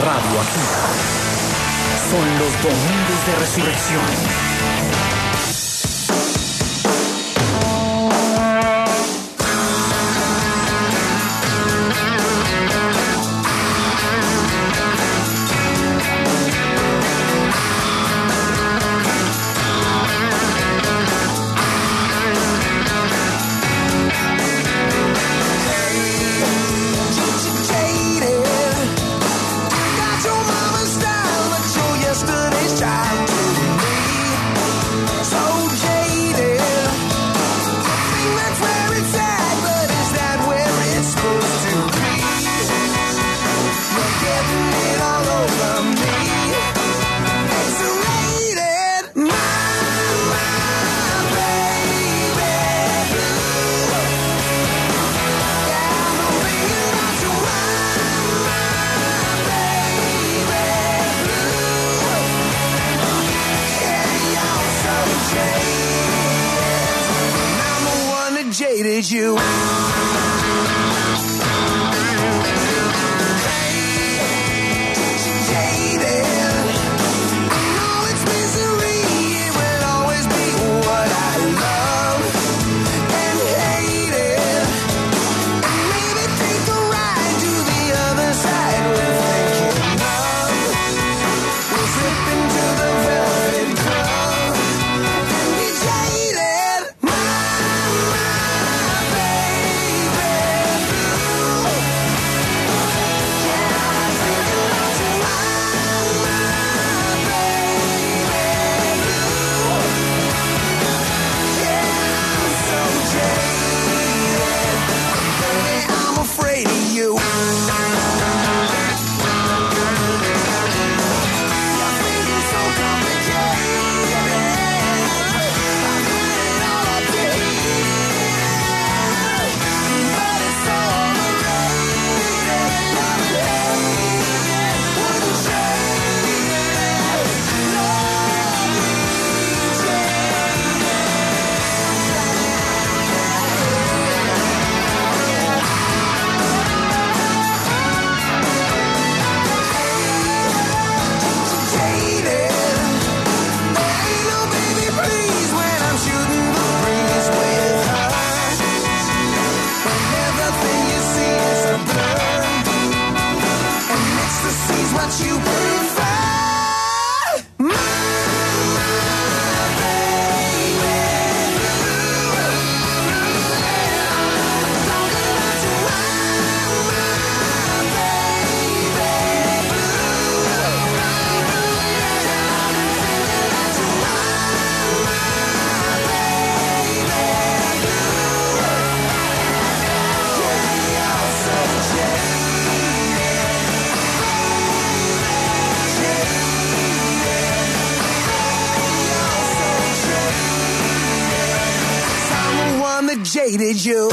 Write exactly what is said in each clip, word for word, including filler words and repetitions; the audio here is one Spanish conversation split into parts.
Radioactiva. Son los domingos de resurrección. Jaded you. Jaded you.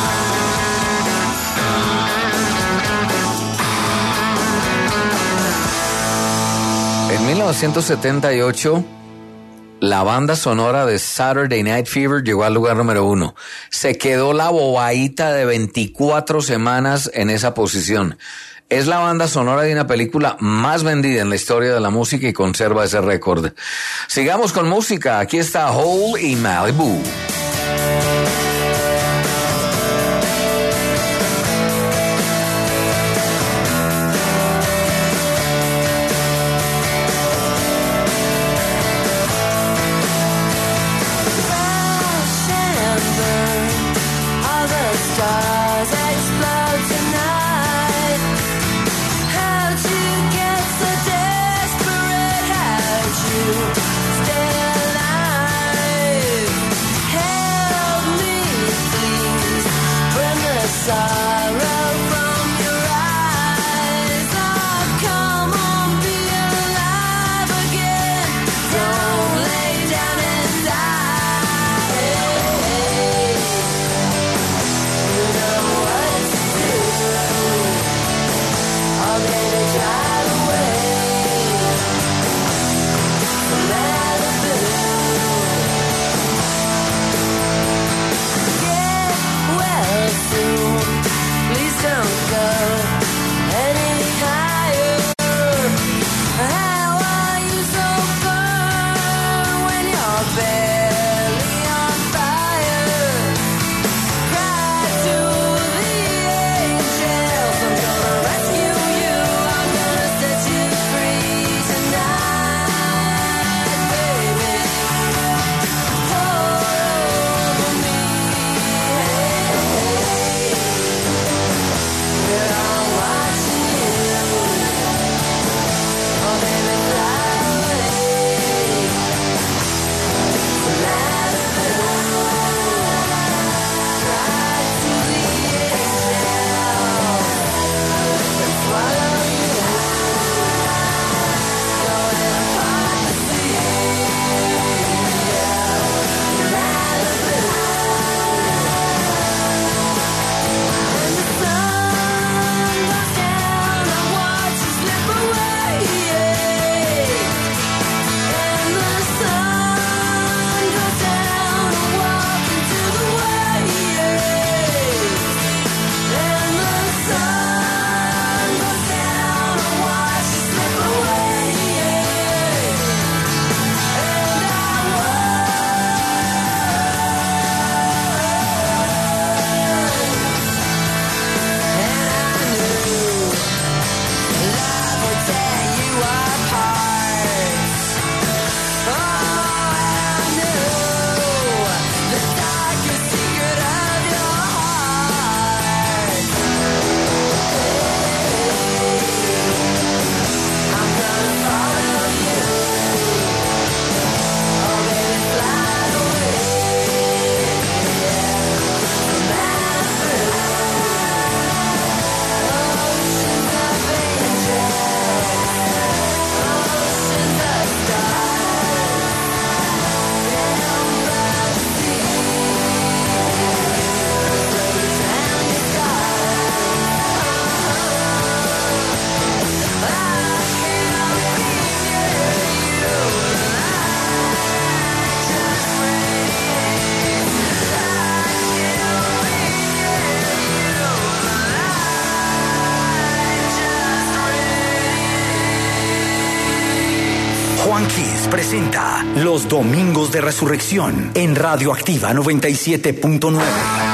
En mil novecientos setenta y ocho, la banda sonora de Saturday Night Fever llegó al lugar número uno. Se quedó la bobadita de veinticuatro semanas en esa posición. Es la banda sonora de una película más vendida en la historia de la música y conserva ese récord. Sigamos con música. Aquí está Hole y Malibu. Stay alive. Hey. One Kiss presenta Los Domingos de Resurrección en Radioactiva noventa y siete punto nueve.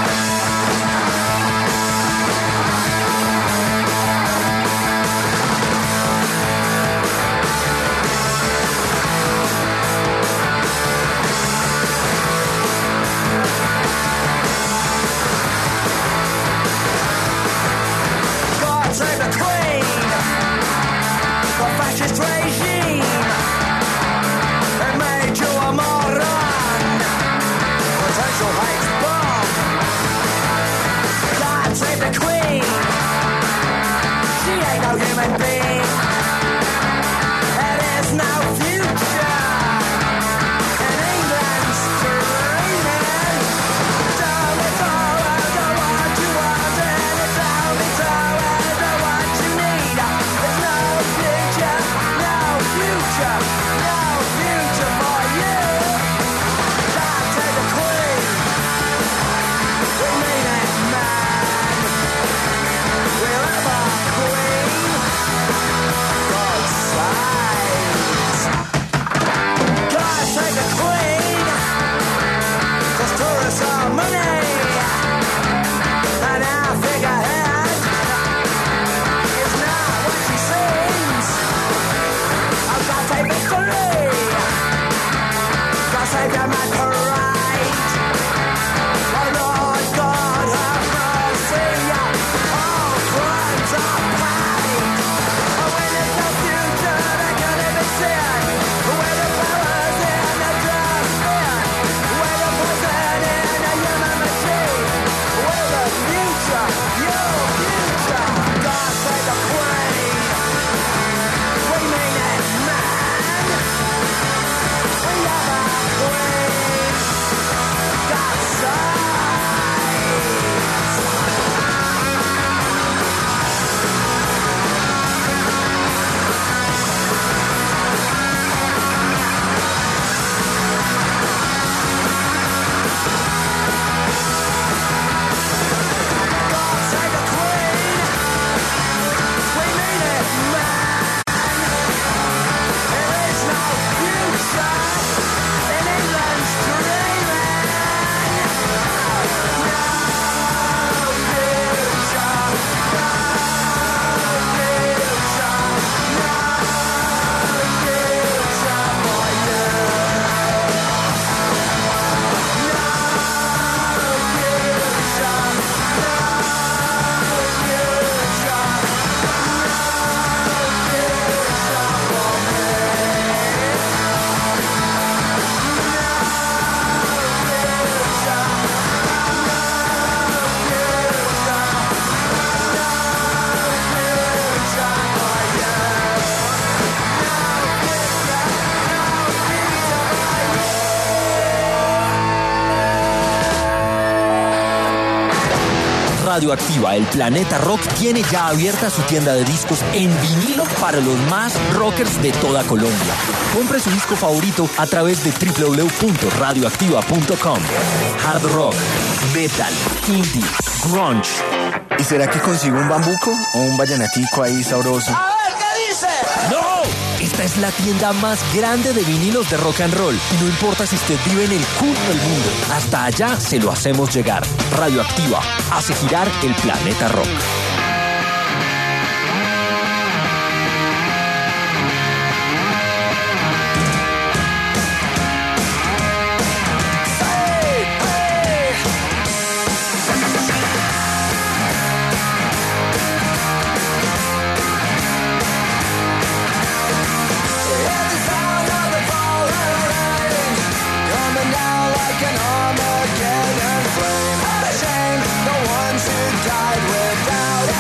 Radioactiva, el Planeta Rock, tiene ya abierta su tienda de discos en vinilo para los más rockers de toda Colombia. Compre su disco favorito a través de doble u doble u doble u punto radioactiva punto com. Hard rock, metal, indie, grunge. ¿Y será que consigo un bambuco o un vallenatico ahí sabroso? ¡A ver qué dice! ¡No! Esta es la tienda más grande de vinilos de rock and roll. Y no importa si usted vive en el culo del mundo, hasta allá se lo hacemos llegar. Radioactiva hace girar el planeta rock. Died without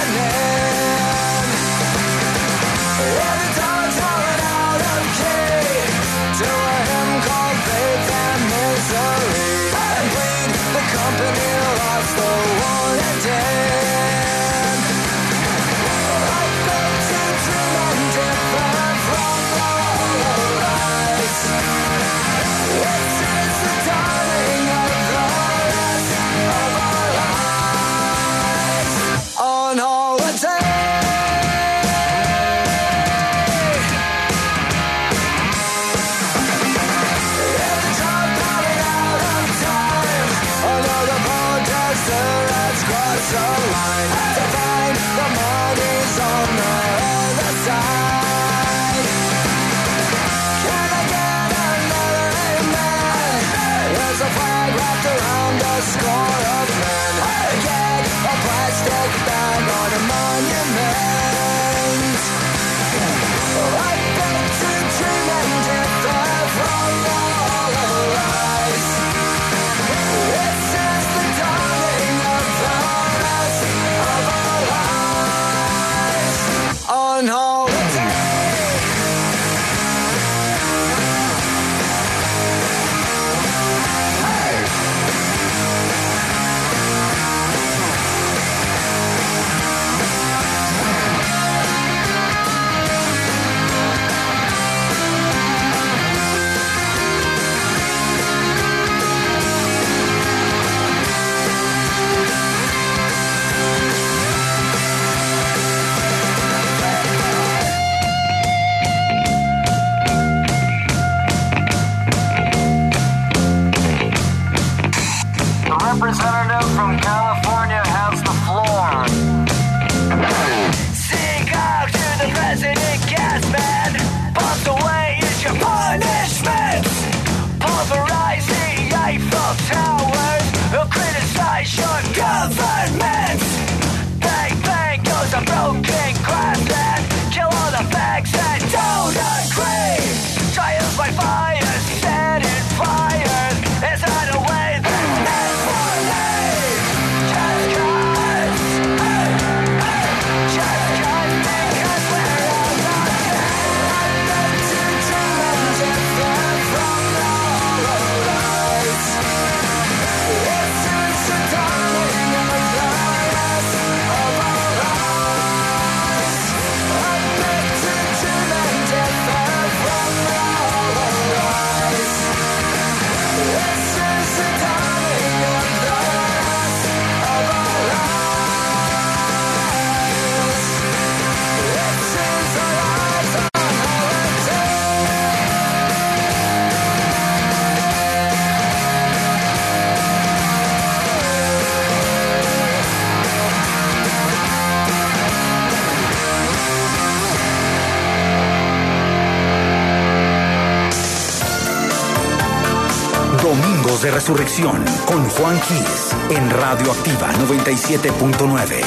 Representative from California has the floor. Sing out to the president, gas man. Pumped away is your punishment. Pulverize the Eiffel Towers. Who criticize your government. Bang, bang goes a broken glass and kill all the fags that don't agree. Trials by fire, set in fire. Is that a way that Domingos de Resurrección con Juan Quiz en Radio Activa noventa y siete punto nueve.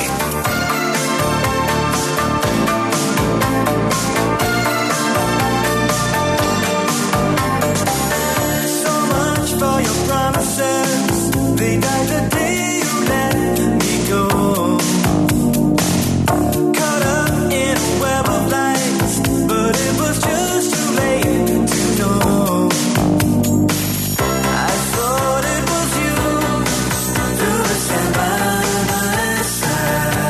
Stand by my side.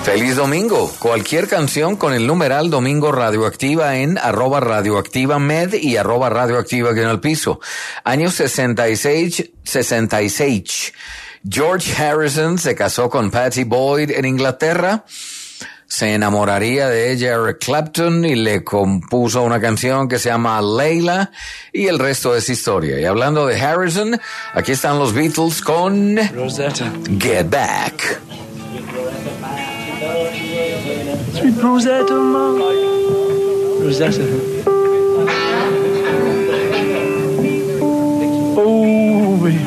Feliz domingo. Cualquier canción con el numeral Domingo Radioactiva en arroba radioactiva med y arroba radioactiva guión al piso. Año sesenta y seis, sesenta y seis. George Harrison se casó con Patty Boyd en Inglaterra. Se enamoraría de ella Eric Clapton y le compuso una canción que se llama Layla y el resto es historia. Y hablando de Harrison, aquí están los Beatles con Rosetta. Get Back. Sweet Rosetta, ma. Rosetta. Oh, baby.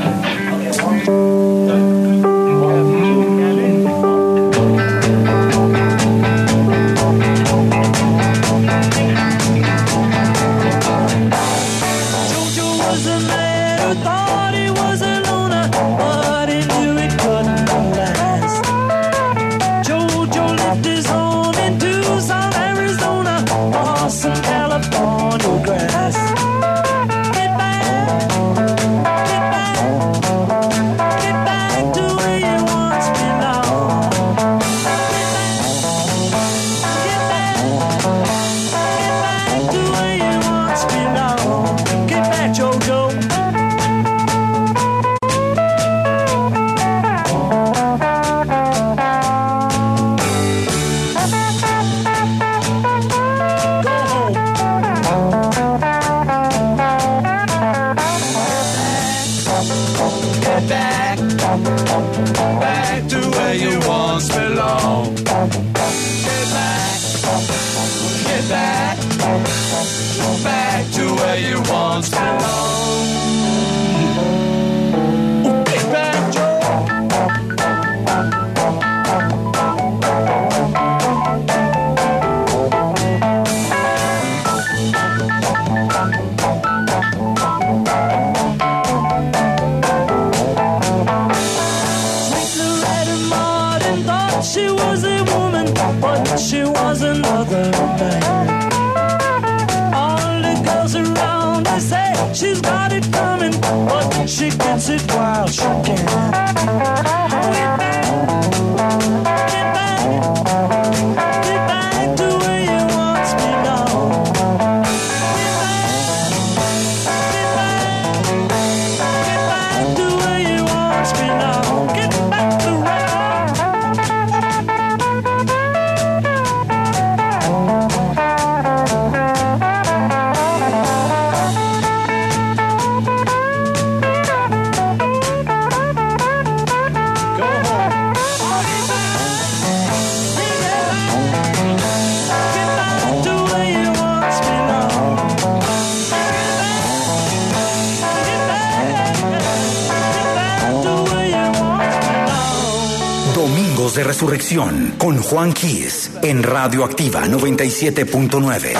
De Resurrección con Juan Quiz en Radioactiva noventa y siete punto nueve.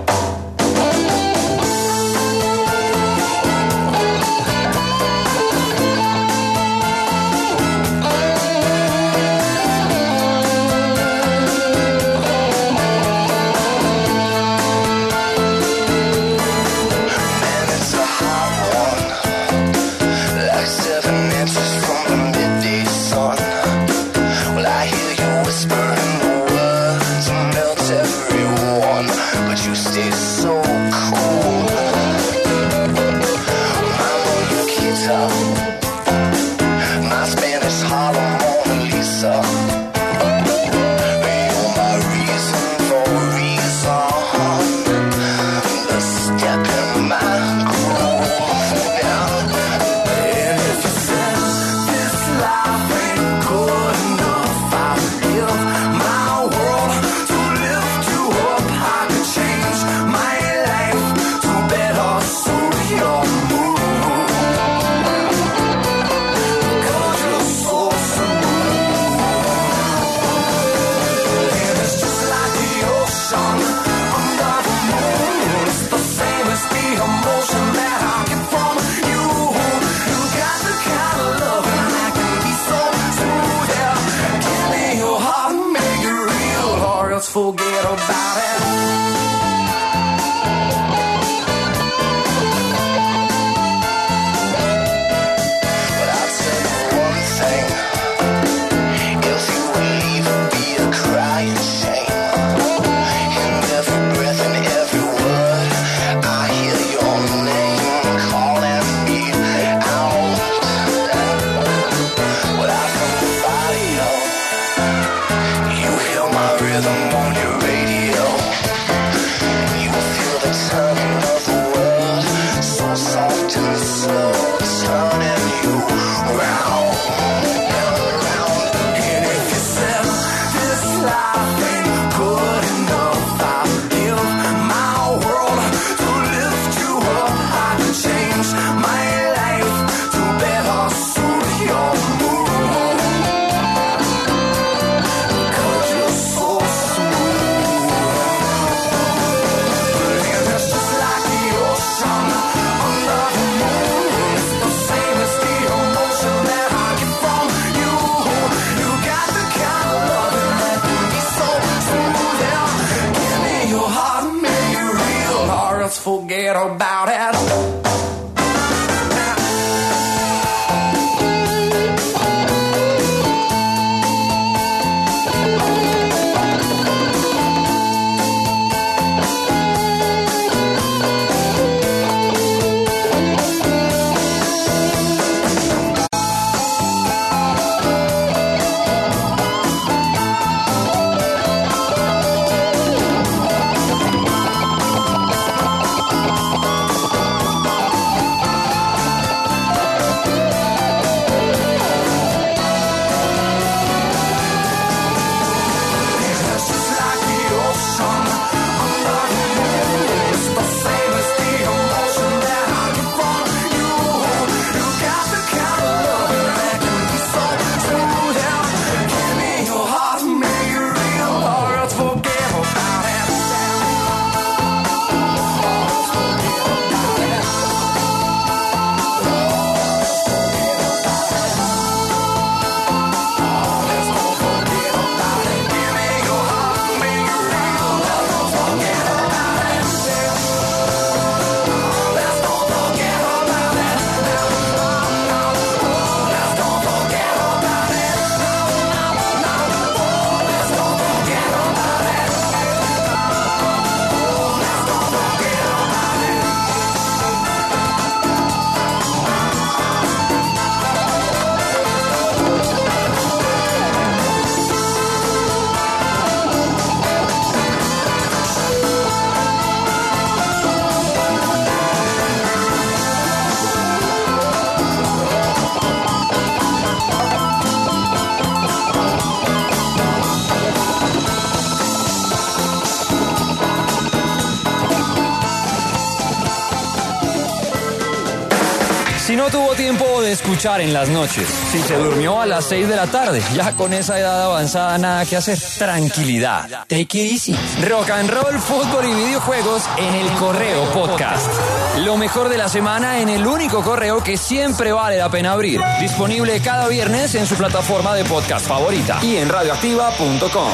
Forget about it. But I'll tell you one thing. If you leave, be no tuvo tiempo de escuchar en las noches, si se durmió a las seis de la tarde, ya con esa edad avanzada nada que hacer. Tranquilidad. Take it easy. Rock and roll, fútbol y videojuegos en el Correo Podcast. Lo mejor de la semana en el único correo que siempre vale la pena abrir. Disponible cada viernes en su plataforma de podcast favorita y en radioactiva punto com.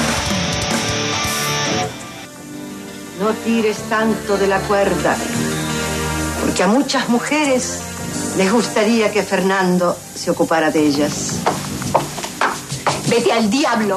No tires tanto de la cuerda, porque a muchas mujeres les gustaría que Fernando se ocupara de ellas. Vete al diablo.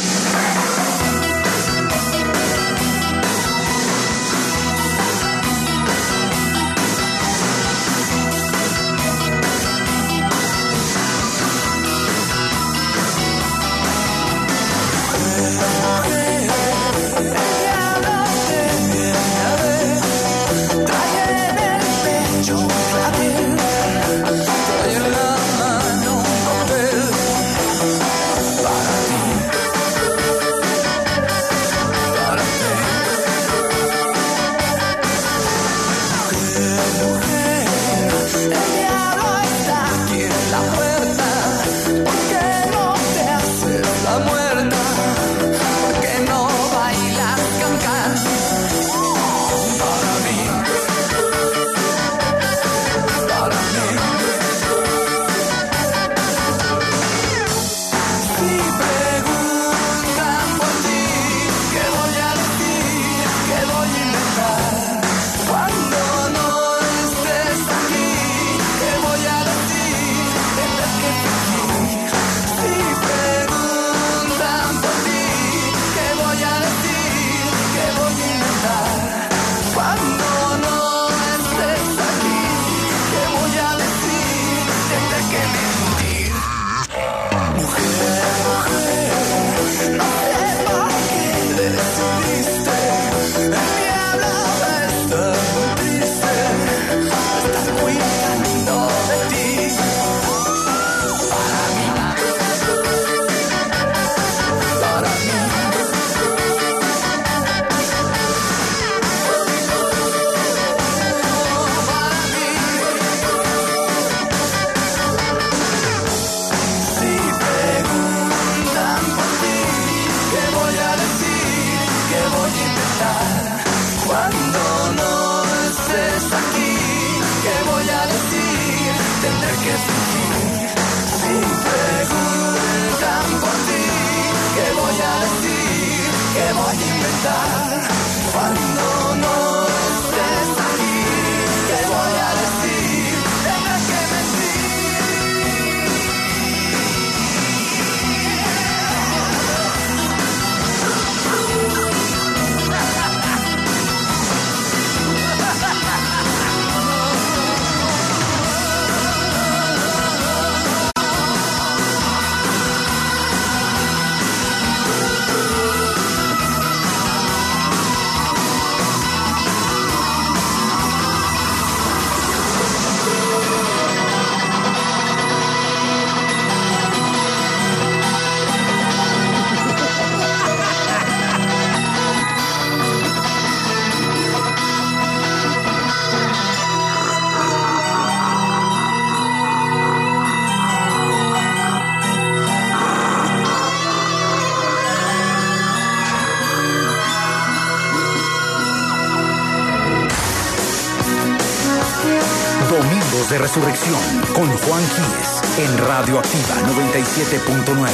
Domingos de Resurrección con Juan Quiles en Radioactiva noventa y siete punto nueve.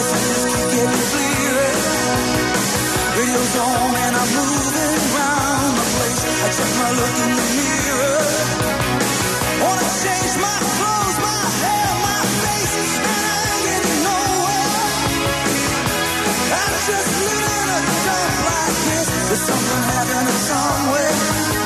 Radio's on and I'm moving round. check my look in the mirror. Wanna change my clothes, my hair, my face, and I ain't getting nowhere. I'm just living in a dump like this. There's something happening somewhere.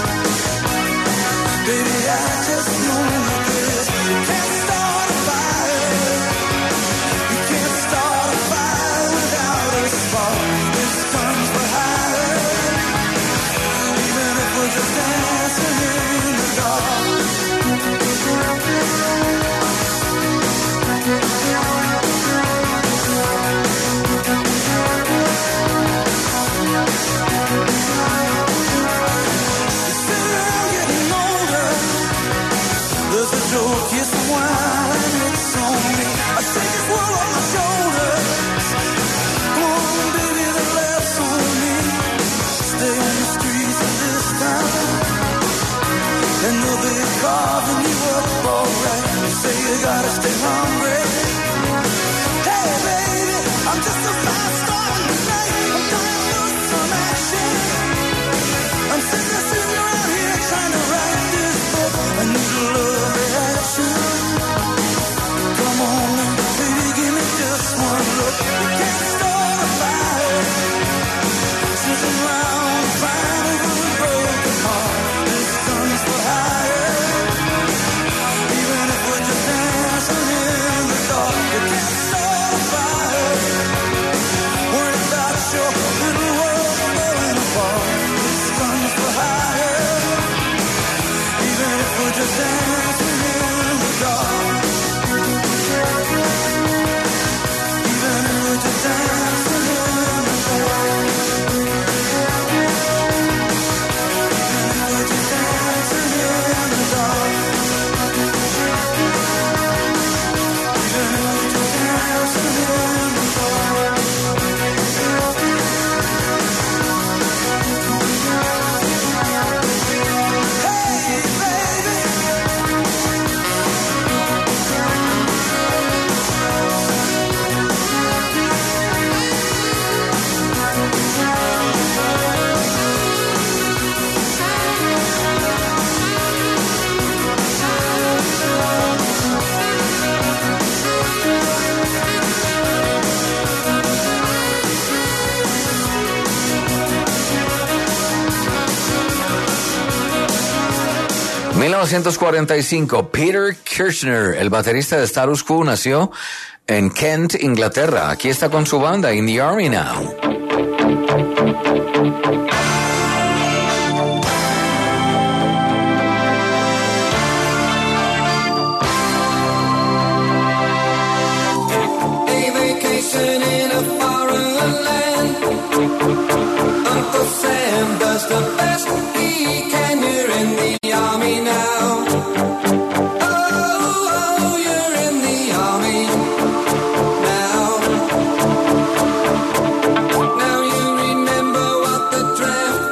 Baby, I just know this. You can't start a fire. You can't start a fire without a spark. This comes for higher. Even if we're just dancing in the dark. There's a joke, yes, wine, it's on me. I take this world on my shoulders. Come on, baby, the laughs on me. Stay on the streets of this town, and they'll be carving you up alright. You say you gotta stay hungry. Hey, baby, I'm just a fast star in the night. I'm dying for some action. I'm sick of sitting around here trying to write this book. I need a love reaction. Come on, baby, give me just one look. You can't start a fire. Sitting around crying over a broken heart. This comes for higher. Even if we're just dancing in the dark, you can't start a fire. Worried about your little world falling apart. This comes for higher. Even if we're just dancing in the dark. Even if we're just dancing in the dark. Even if we're just dancing in the dark. Even if we're just dancing in the dark. Hey, baby. mil novecientos cuarenta y cinco, Peter Kirchner, el baterista de Status Quo, nació en Kent, Inglaterra. Aquí está con su banda, In the Army Now. A vacation in a foreign land. Uncle Sam does the best he can. You're in the army now. Oh, oh, you're in the army now. Now you remember what the draft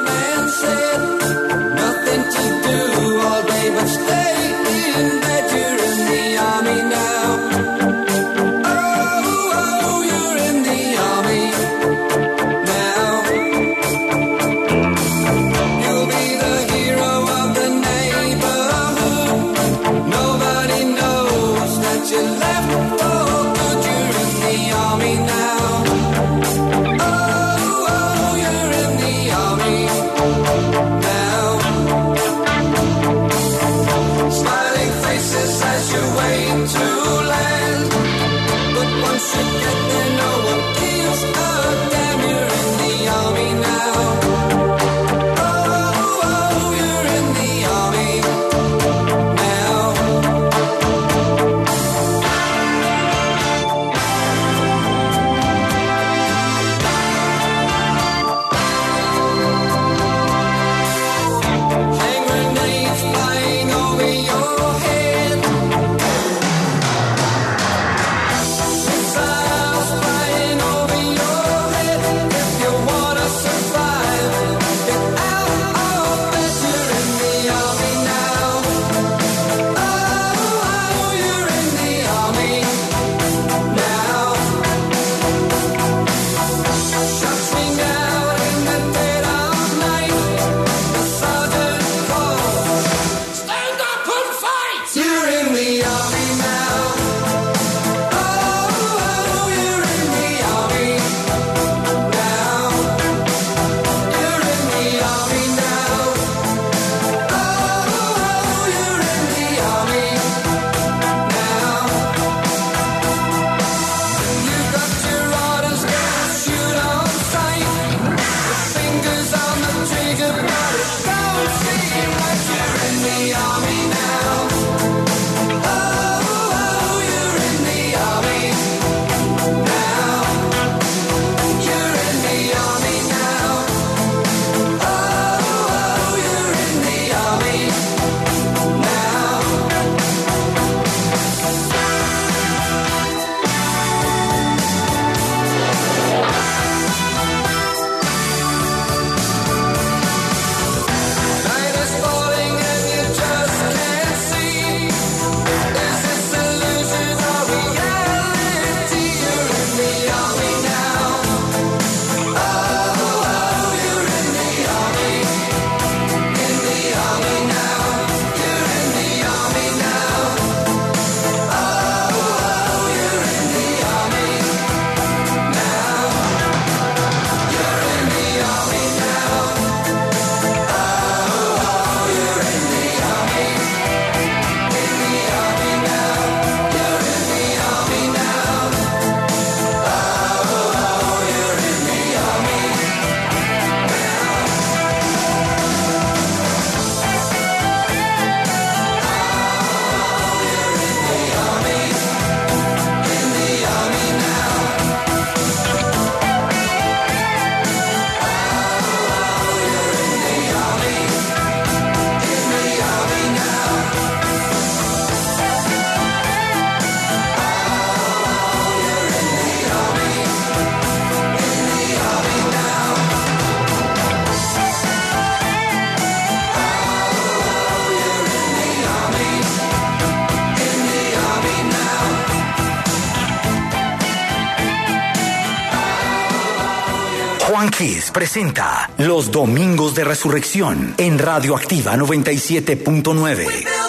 Juan Kiss presenta Los Domingos de Resurrección en Radioactiva noventa y siete punto nueve.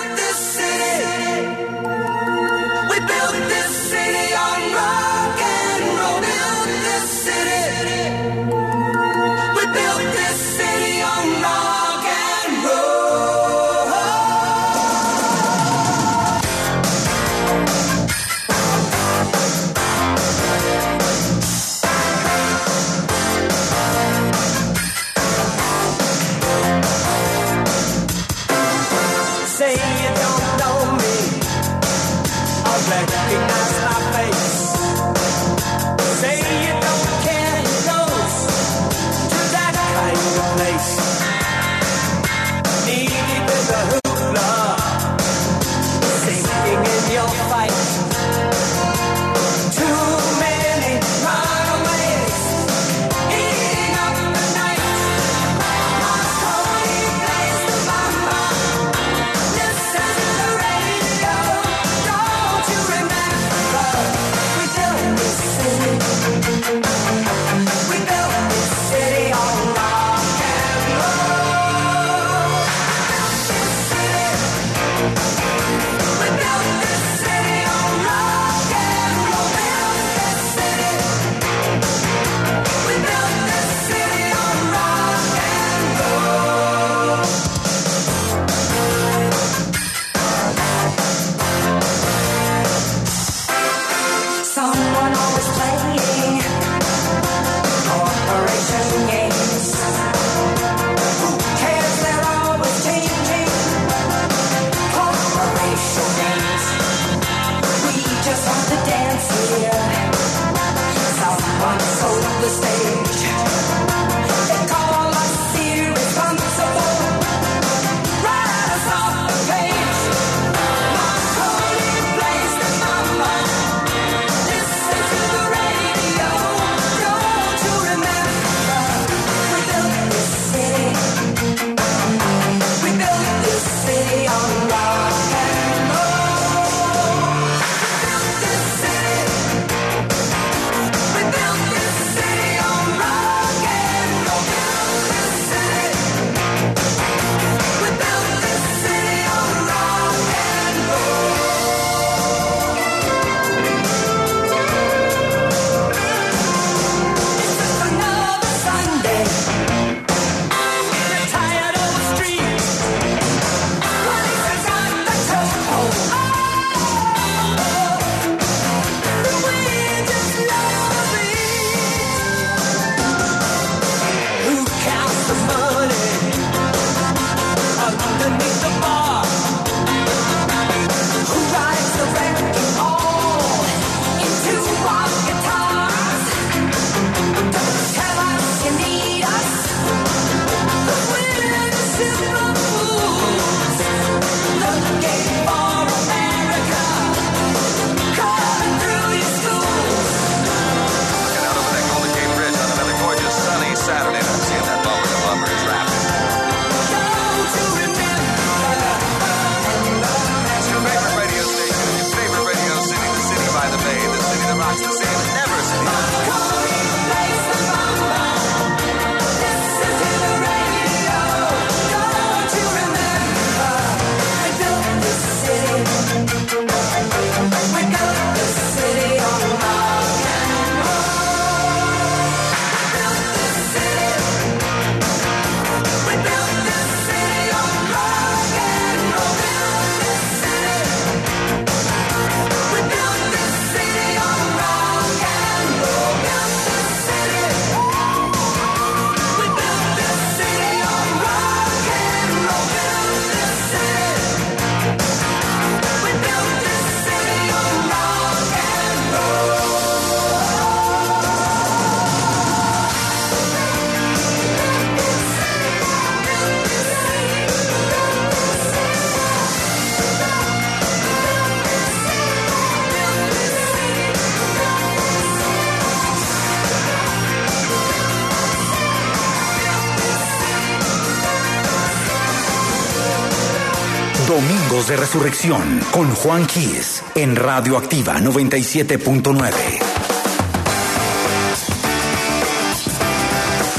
Domingos de Resurrección con Juan Kiss en Radioactiva noventa y siete punto nueve.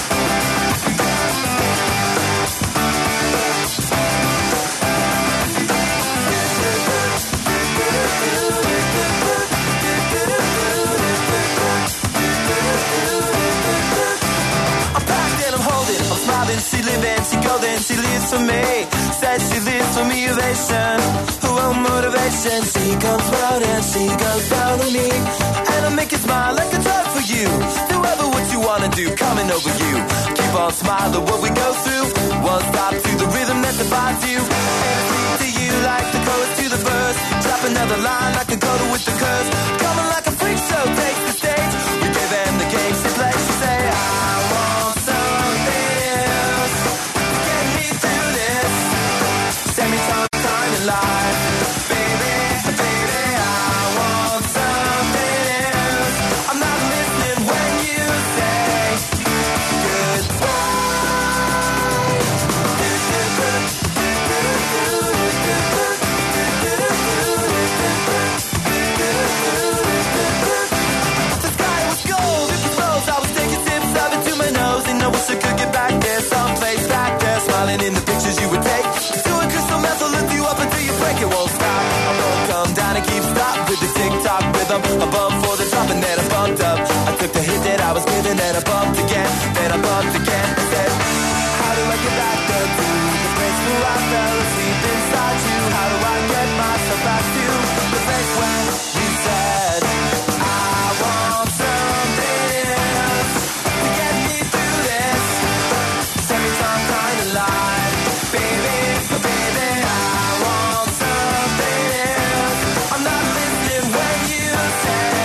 motivation. Oh, motivation. She comes round and she goes down on me, and I make it smile like a drug for you. Do ever what you wanna do, coming over you. Keep on smiling what we go through. One stop to the rhythm that defines you. And I speak to you like the chorus to the verse. Drop another line like a coda with the curse. Coming like a freak show, take the stage. We give them the game she plays. She say, I want something else to get me through this. Send me time, time in life. Baby, baby, I want something else. I'm not listening when you say goodbye. The sky was gold, it was rose. I was taking sips of it to my nose, and I wish I could get back there, someplace back there, smiling in the pictures you would take. Doing crystal meth will lift you up until you break, it won't stop. I won't come down and keep stop with the tick-tock rhythm. I bumped for the drop and then I bumped up. I took the hit that I was given and I bumped again, then I bumped again. I said, how do I get back there to the place where I fell asleep inside you? How do I get myself back to the place where you said I want something else to get me through this. Send me some kind of life, baby, baby, I want something else. I'm not listening when you say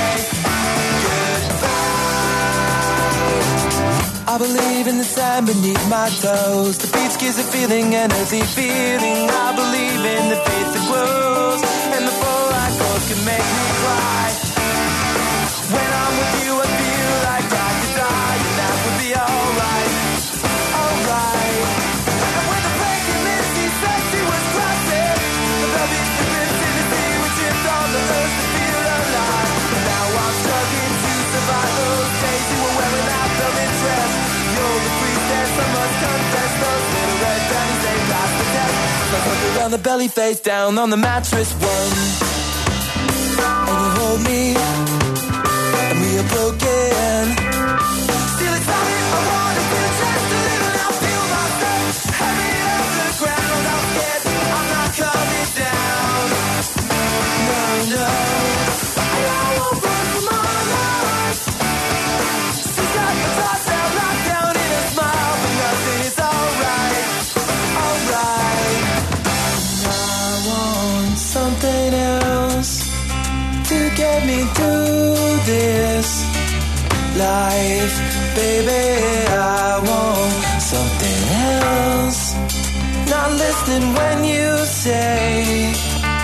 goodbye. I believe in the sand beneath my toes. The beach gives a feeling, an earthy feeling. I believe in the faith that grows, and the four chords can make me cry. When I'm with you, I feel like I could die, and that would be alright, alright. And when the breaking misty said she was crossing the velvet strips in the sea, we tripped on the earth to feel alive. And now I'm struggling to survive those days you were wearing that velvet dress. You're the priestess, I must confess. Those little red panties, they passed the test. So I put her on the belly, face down on the mattress one, and you hold me, and we are broken. Still excited, I wanna feel just a little. Now feel myself heavy off the ground. I'm scared, I'm not coming down. No, no, I won't run from my life. She's got the thoughts out locked down in a smile, but nothing is alright, alright. I want something else to get me through this life, baby. I want something else. Not listening when you say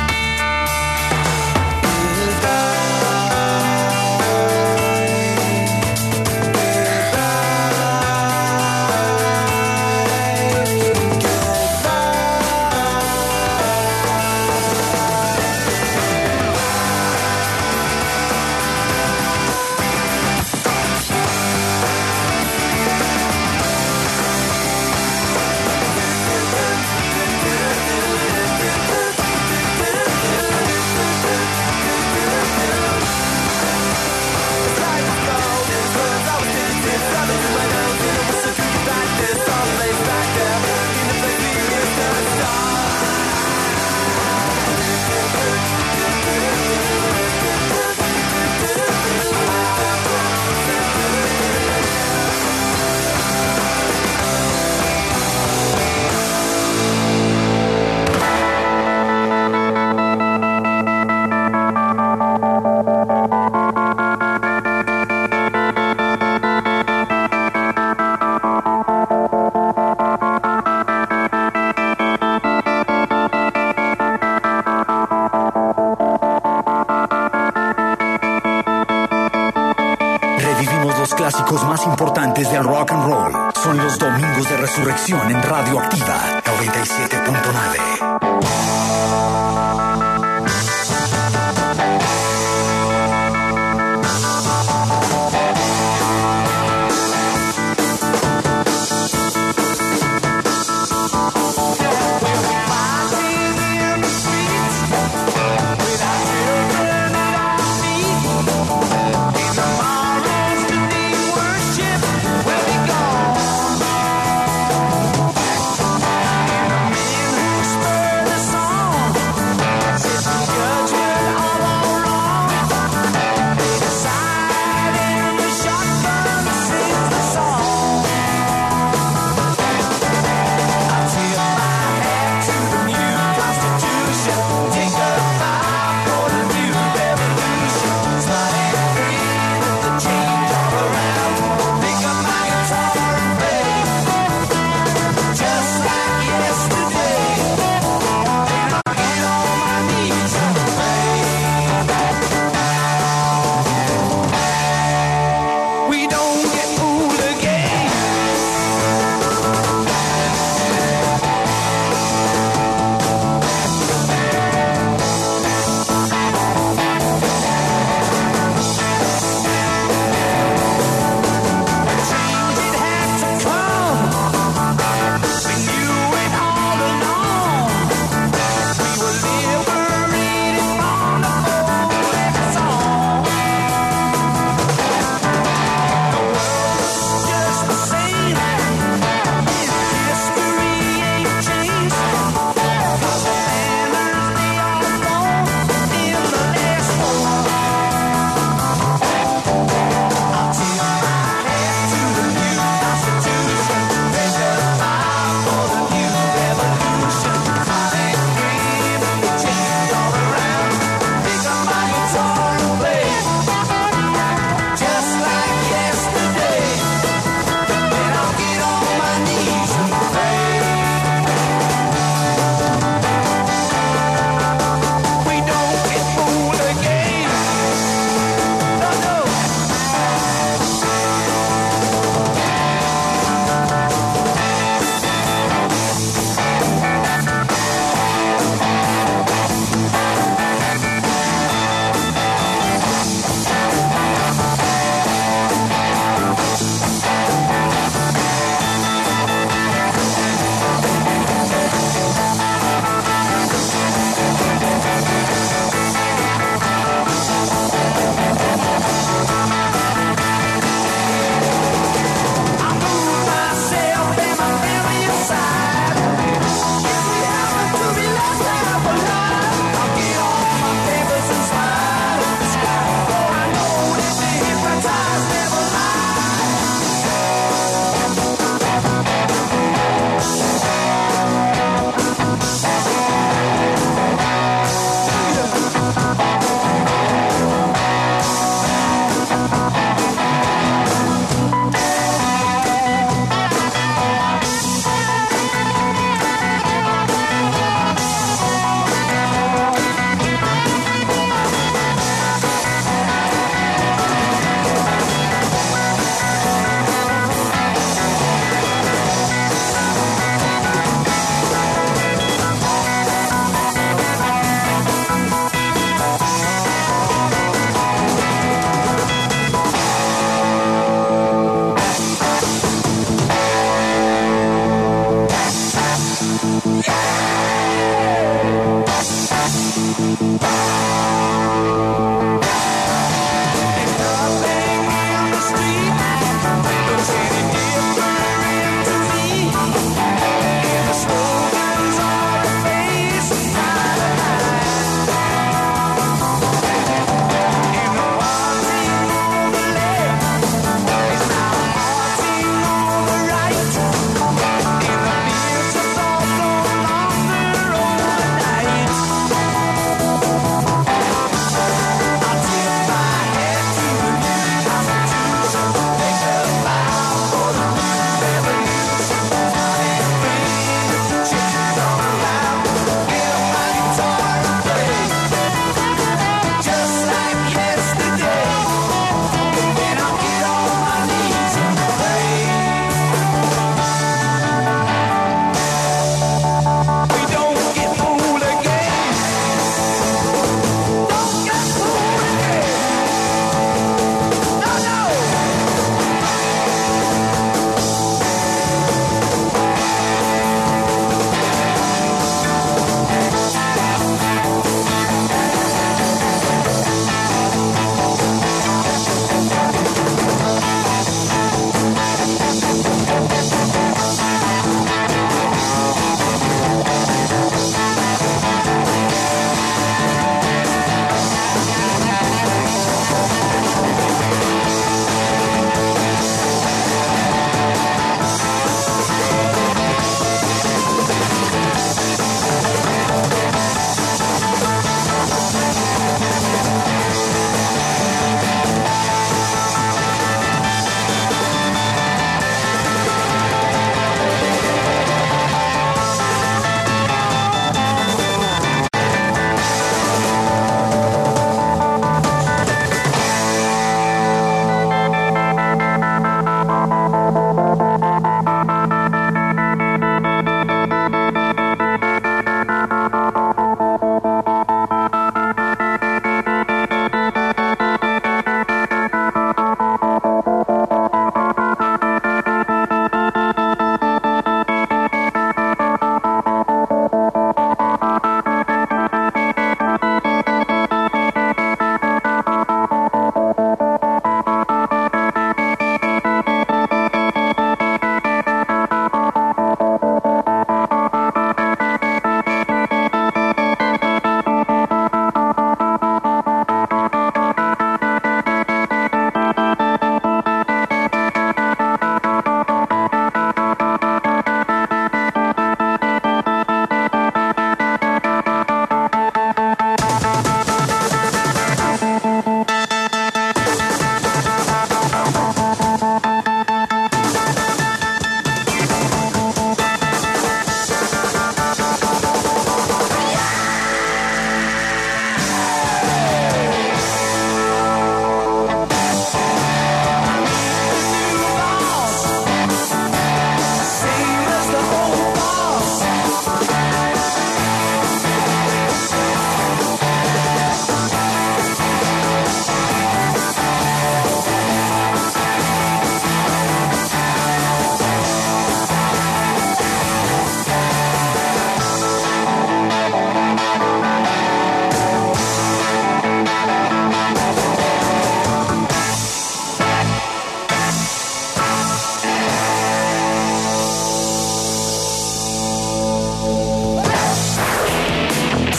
clásicos más importantes del rock and roll son los domingos de resurrección en Radioactiva noventa y siete punto nueve. Spur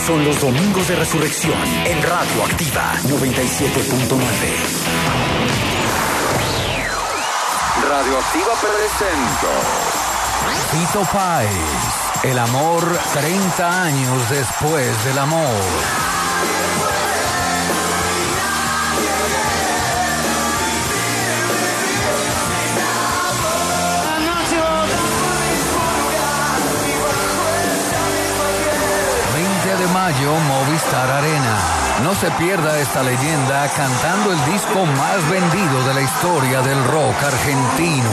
son los Domingos de Resurrección en Radio Activa noventa y siete punto nueve. Radioactiva presenta Fito Páez, el amor treinta años después del amor. veinte de mayo, Movistar Arena. No se pierda esta leyenda cantando el disco más vendido de la historia del rock argentino.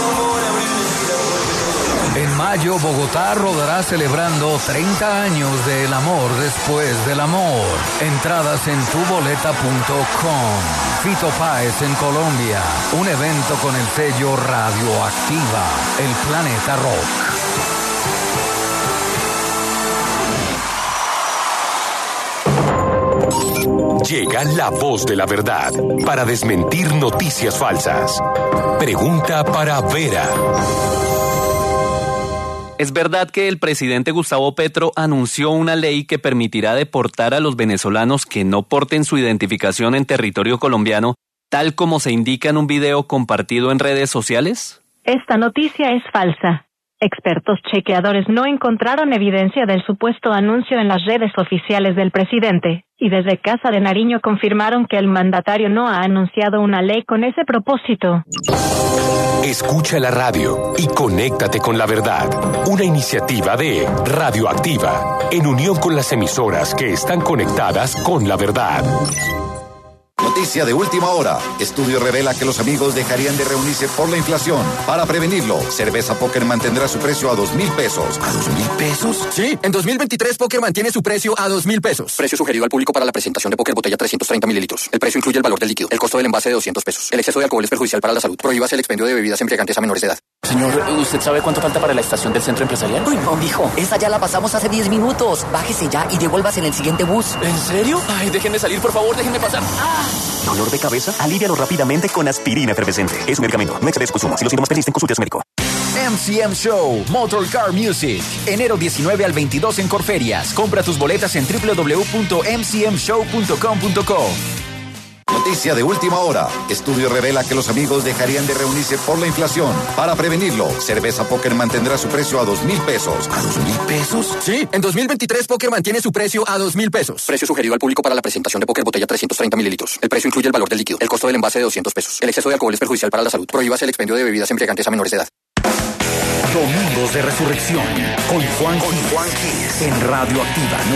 En mayo, Bogotá rodará celebrando treinta años del amor después del amor. Entradas en tuboleta punto com. Fito Páez en Colombia. Un evento con el sello Radioactiva, el Planeta Rock. Llega la voz de la verdad para desmentir noticias falsas. Pregunta para Vera. ¿Es verdad que el presidente Gustavo Petro anunció una ley que permitirá deportar a los venezolanos que no porten su identificación en territorio colombiano, tal como se indica en un video compartido en redes sociales? Esta noticia es falsa. Expertos chequeadores no encontraron evidencia del supuesto anuncio en las redes oficiales del presidente, y desde Casa de Nariño confirmaron que el mandatario no ha anunciado una ley con ese propósito. Escucha la radio y conéctate con la verdad. Una iniciativa de Radioactiva, en unión con las emisoras que están conectadas con la verdad. Noticia de última hora. Estudio revela que los amigos dejarían de reunirse por la inflación. Para prevenirlo, Cerveza Póker mantendrá su precio a dos mil pesos. ¿A dos mil pesos? Sí, en dos mil veintitrés Póker mantiene su precio a dos mil pesos. Precio sugerido al público para la presentación de Póker botella trescientos treinta mililitros. El precio incluye el valor del líquido. El costo del envase de doscientos pesos. El exceso de alcohol es perjudicial para la salud. Prohíbase el expendio de bebidas embriagantes a menores de edad. Señor, ¿usted sabe cuánto falta para la estación del centro empresarial? Uy, no, mijo. Esa ya la pasamos hace diez minutos. Bájese ya y devuélvase en el siguiente bus. ¿En serio? Ay, déjenme salir, por favor, déjenme pasar. ¡Ah! ¿Dolor de cabeza? Alívialo rápidamente con aspirina efervescente. Es un medicamento. No excedes consumo. Si los síntomas persisten, consulte a su médico. M C M Show, Motor Car Music. Enero diecinueve al veintidós en Corferias. Compra tus boletas en w w w punto m c m show punto com punto co. Noticia de última hora. Estudio revela que los amigos dejarían de reunirse por la inflación. Para prevenirlo, Cerveza Póker mantendrá su precio a dos mil pesos. ¿A dos mil pesos? Sí, en dos mil veintitrés Póker mantiene su precio a dos mil pesos. Precio sugerido al público para la presentación de Póker botella trescientos treinta mililitros. El precio incluye el valor del líquido. El costo del envase de doscientos pesos. El exceso de alcohol es perjudicial para la salud. Prohíbase el expendio de bebidas embriagantes a menores de edad. Domingos de Resurrección con Juan Gil en Radio Activa